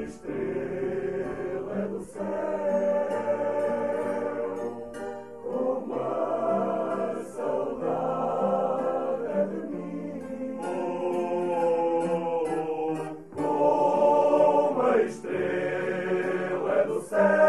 estrela do céu, uma saudade é de mim. Como a estrela do céu.